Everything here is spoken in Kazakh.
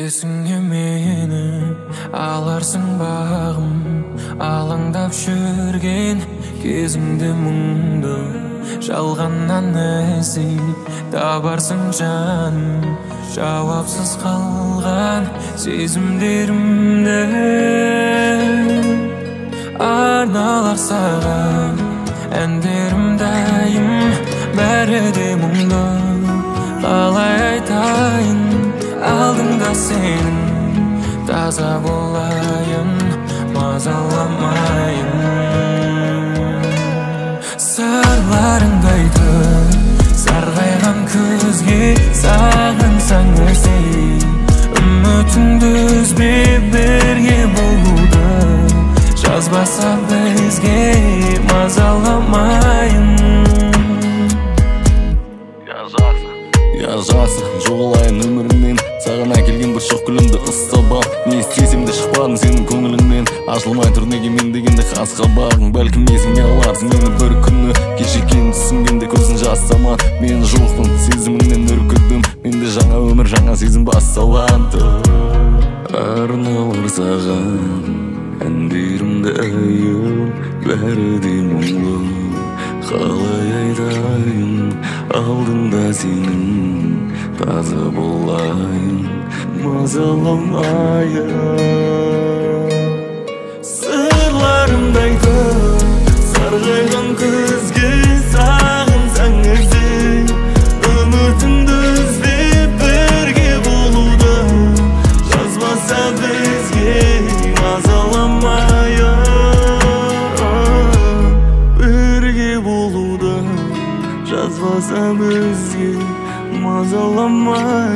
есіңе мені аларсың бағым, алаңдап жүрген кезіңде мұңды жалғаннан іздеп табарсың жаным, жауапсыз қалған сезімдерімді арналар саған әндерім дайым, бәрі де мұңды қалай айтайын алдыңда сенің, таза болайын мазаламайын. Сырларыңды айтып сарғайған күзге сағынсаң іздей, үмітіңді үзбе бірге болуды, жазбаса бізге мазаламайын. Жазасы жоғалайын өмірімнен, саған әкелген бір шоқ гүлімді ыстап, не істесем де шықпадың сенің көңіліңнен. Ашылмай тұр неге мен дегенде қас қабағың, бәлкім есіңе аларсың мені бір күні. Кешіккенін түсінгенде көзін жасаман, мен жоқпын сезіміңнен үркідім, менде жаңа өмір, жаңа сезім басталған-ды. Арналар саған әндерімді әйім, бәрі де мұңлы, қалай айтайын алдыңда сенің, таза болайын мазаламайын. Сырларымды айтып сарғайған күзге сағынсаң іздей, үмітіңді үзбеп бірге болуды, жазбаса бізге мазаламайын. Бірге болуды, жазбаса бізге мазаламайын.